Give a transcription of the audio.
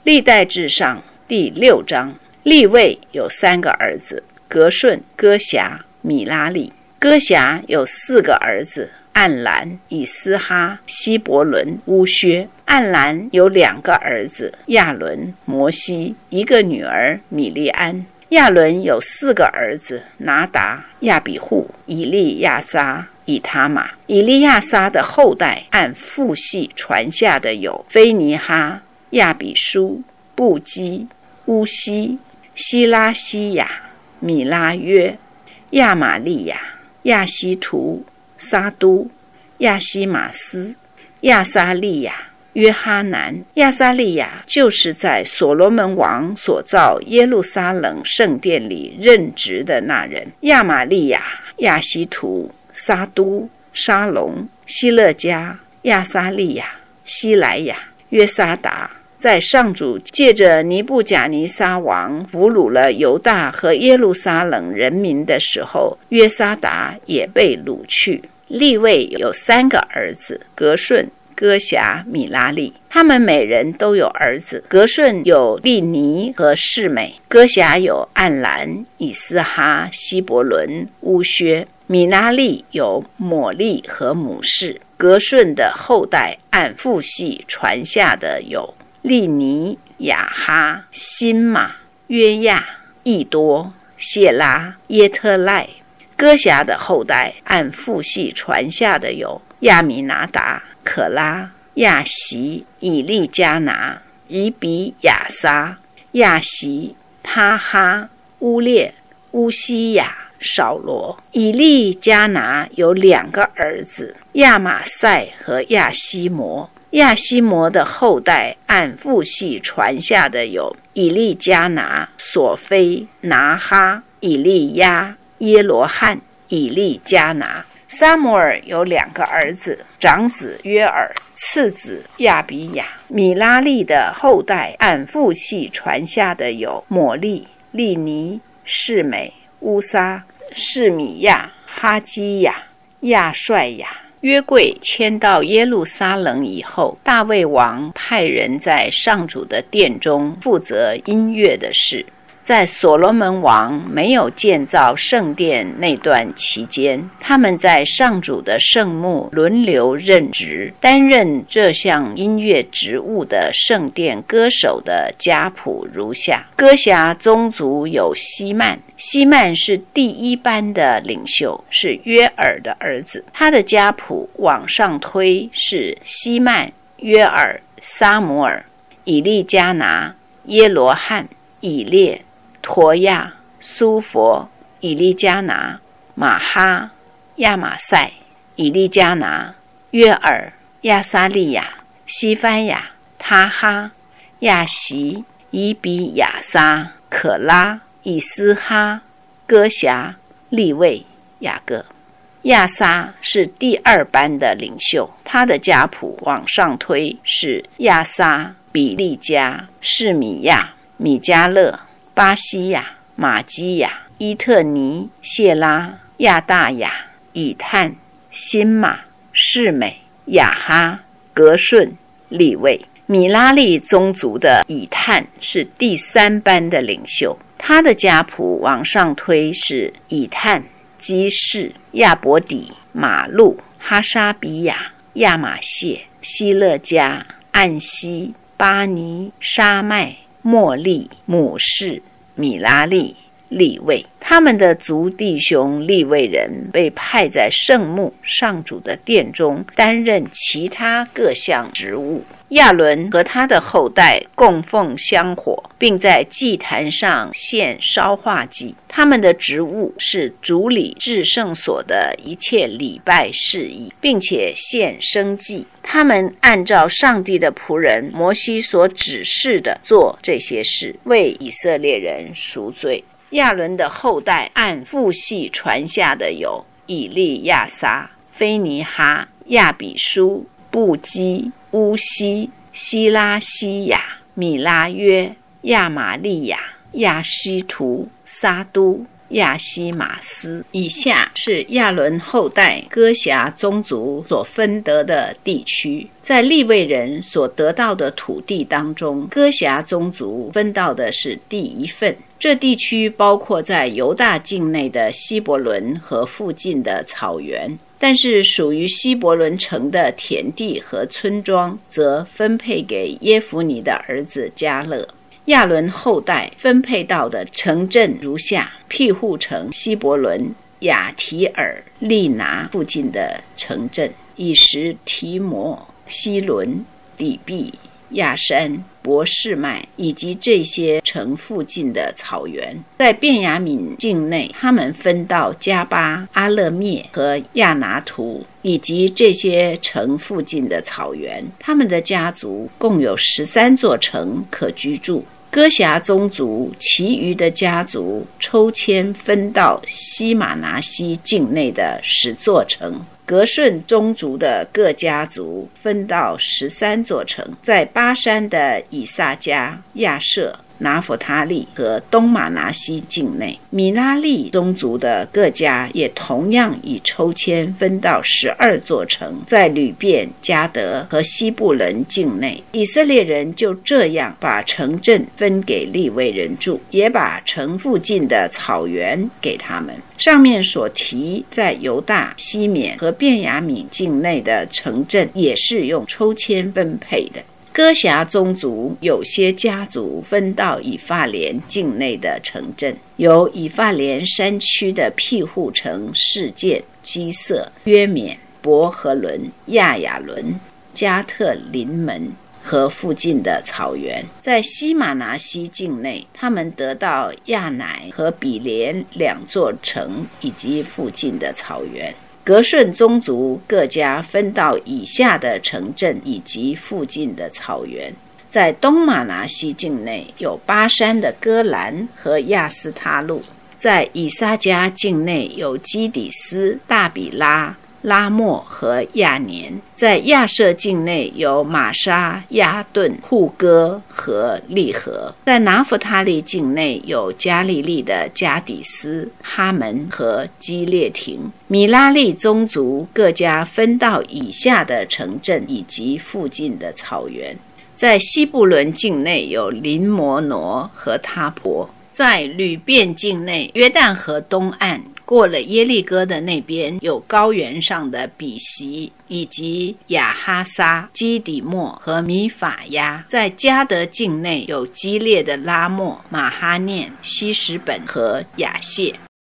历代志上第6章，利未有3个儿子，革顺、哥辖、米拉利。哥辖有4个儿子，暗兰、以斯哈、希伯伦、乌薛。暗兰有2个儿子，亚伦、摩西，1个女儿米利安。亚伦有4个儿子，拿达、亚比户、以利亚撒、以他玛。以利亚撒的后代按父系传下的有菲尼哈、亚比书、布基、乌西、希拉西亚、米拉约、亚玛利亚、亚希图、撒都、亚西马斯、亚撒利亚、约哈南。亚撒利亚就是在所罗门王所造耶路撒冷圣殿里任职的那人。亚玛利亚、亚希图、撒都、沙龙、希勒加、亚撒利亚、希莱亚、约沙达。在上主借着尼布甲尼撒王俘虏了犹大和耶路撒冷人民的时候，约沙达也被掳去。利未有3个儿子，革顺、哥辖、米拉利，他们每人都有儿子。革顺有利尼和示美，哥辖有暗兰、以斯哈、希伯伦、乌薛。米拉利有抹利和母示。革顺的后代按父系传下的有利尼、雅哈、辛玛、约亚、益多、谢拉、耶特赖。哥辖的后代按父系传下的有亚米拿达、可拉、亚习、以利加拿、以比亚撒、亚习、他哈、乌列、乌西亚、扫罗。以利加拿有2个儿子，亚玛赛和亚西摩。亚西摩的后代按父系传下的有以利加拿、索菲、拿哈、以利亚、耶罗汉、以利加拿。撒母耳有2个儿子，长子约尔，次子亚比亚。米拉利的后代按父系传下的有抹利、利尼、示美、乌撒、示米亚、哈基亚、亚帅亚。约柜迁到耶路撒冷以后，大卫王派人在上主的殿中负责音乐的事。在所罗门王没有建造圣殿那段期间，他们在上主的圣幕轮流任职。担任这项音乐职务的圣殿歌手的家谱如下：哥辖宗族有希曼，希曼是第1班的领袖，是约尔的儿子。他的家谱往上推是希曼、约尔、撒母耳、以利加拿、耶罗汉、以列、陀亚、苏佛、以利加拿、马哈、亚玛赛、以利加拿、约尔、亚撒利亚、西番雅、他哈、亚习、以比亚撒、可拉、以斯哈、哥辖、利未、雅各。亚撒是第2班的领袖，他的家谱往上推是亚撒、比利加、示米亚、米迦勒、巴西亚、马基亚、伊特尼、谢拉、亚大雅、以探、辛玛、示美、雅哈、革顺、利未。米拉利宗族的以探是第3班的领袖，他的家谱往上推是以探、基士、亚伯底、马路、哈沙比亚、亚玛谢、希勒加、暗西、巴尼、沙麦、莫利、母示、米拉利、利未。他们的族弟兄利未人被派在圣幕上主的殿中担任其他各项职务。亚伦和他的后代供奉香火，并在祭坛上献烧化祭。他们的职务是主理至圣所的一切礼拜事宜，并且献生祭。他们按照上帝的仆人摩西所指示的做这些事，为以色列人赎罪。亚伦的后代按父系传下的有以利亚撒、菲尼哈、亚比书、布基、乌西、希拉西亚、米拉约、亚玛利亚、亚希图、撒都、 亚西马斯。以下是亚伦后代哥辖宗族所分得的地区。在利未人所得到的土地当中，哥辖宗族分到的是第一份。这地区包括在犹大境内的希伯伦和附近的草原，但是属于希伯伦城的田地和村庄则分配给耶孚尼的儿子迦勒。亚伦后代分配到的城镇如下：庇护城、希伯伦、亚提尔、利拿附近的城镇，以实提摩、希伦、底毕、亚山、伯示麦以及这些城附近的草原。在便雅悯境内，他们分到加巴、阿勒灭和亚拿图以及这些城附近的草原。他们的家族共有13座城可居住。哥辖宗族其余的家族抽签分到西马拿西境内的10座城。革顺宗族的各家族分到13座城，在巴山的以萨迦、亚设、拿弗他利和东马拿西境内。米拉利宗族的各家也同样以抽签分到12座城，在吕便、迦得和西布伦境内。以色列人就这样把城镇分给利未人住，也把城附近的草原给他们。上面所提在犹大、西缅和便雅悯境内的城镇也是用抽签分配的。哥辖宗族有些家族分到以法莲境内的城镇，有以法莲山区的庇护城示剑、基色、约缅、伯和伦、亚雅伦、加特林门和附近的草原。在西马拿西境内，他们得到亚乃和比连2座城以及附近的草原。革顺宗族各家分到以下的城镇以及附近的草原。在东马拿西境内有巴山的戈兰和亚斯他路，在以撒迦境内有基底斯、大比拉、拉莫和亚年，在亚设境内有玛沙、亚顿、户哥和利和，在拿弗他利境内有加利利的加底斯、哈门和基列亭。米拉利宗族各家分到以下的城镇以及附近的草原。在西布伦境内有林摩挪和他婆，在吕便境内约旦河东岸过了耶利哥的那边有高原上的比席以及亚哈撒、基底莫和米法亚。在加德境内有基列的拉莫、马哈念、希什本和亚谢。